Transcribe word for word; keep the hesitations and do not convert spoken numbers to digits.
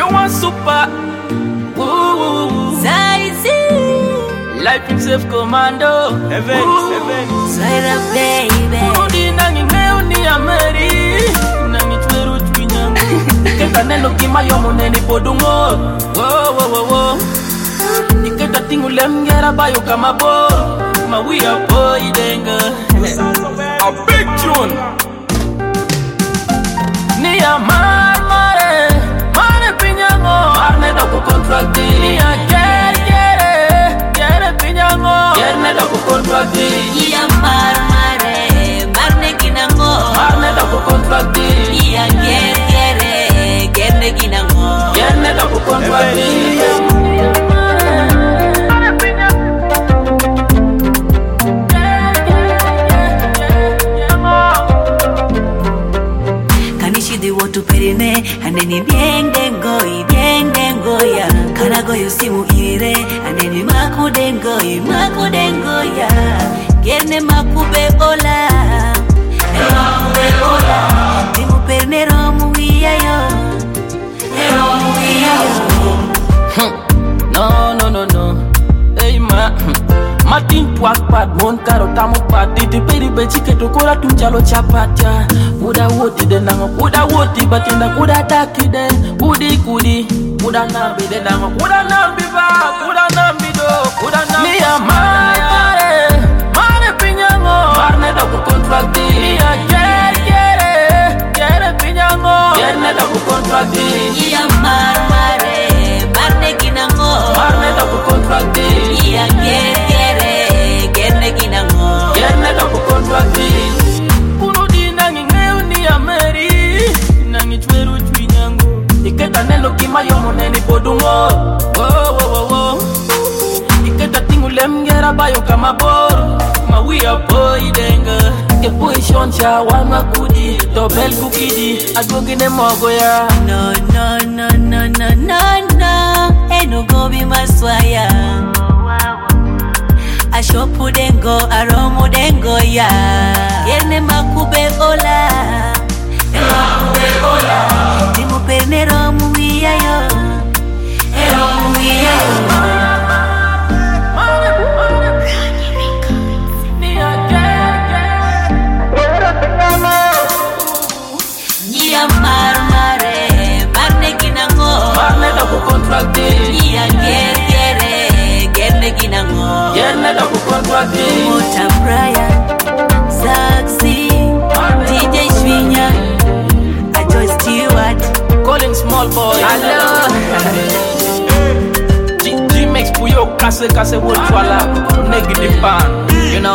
want super. Ooh, Zaisi. Life himself commando. Heaven, heaven. Swear up, baby. Udi nangi ngeu ni ameri. Nangi tweru twinyang. Kenta neno kima yomo neni podungo. Wo wo wo wo. Iketa tingu lemgera bayo kama bo. Ma we are boy denga. A big tune. Ni amar mare. Mare pinyango. Marne doko contracti. Ni a ger gere. Gere pinyango. Gerne doko contracti. Ni amar mare. Marne kinango. Marne doko contracti. Ni a ger gere. Gerne kinango. Gerne doko contracti. Kanishidi watu perine. Aneni dieng dengo. Dieng dengo ya. Kanago yusimu ire. Aneni maku dengo. Maku dengo ya. Gerne makube ola. Makube ola. Timu perine romu iya yo. Romu iya yo. No, no, no, no. Hey, ma. Martin Puak Pat, Mon Karo Tamu Pat, Didi Peri Bechike to Kola Tunjalo Chapatya. Uda woti de nango, uda woti batinda, uda daki de, udi kudi, uda nambi de nango, uda nambi ba, uda nambi do, uda nambi. Mia mare, mare pinyango, marne da ku contracti. Mia gere gere, gere pinyango, gere da ku contracti. Iya mar mare, marne kinango. Marne da ku contracti. Iya gere gere, gere kinango. Gere da ku contracti. Kuno di nangi ngeu ni ameri, nangi tweru twinyango. Iketa neno kima yomo neni podungo. Wo wo wo wo. Iketa tingu lemgera bayo kama bor. Ma we are boy denga. Ke position cha wana kudi, dobel kukidi, adwogine mogo ya. No no no no no no no, eno gobi maswaya. Ashopu dengo, aromo dengo ya. Yene makube ola, makube ola. Timu perne romu iya yo, romu iya yo. Iya mar mare, marne kinango. Marne da ku contracti. Iya ger gere, gerne kinango. Gerne da ku contracti. Mota Brian, Saxi, D J Shwinya, a Joy Stewart, Calling small boy. Hello. G-Max Puyo kase kase wol twala. Negi di pan. You know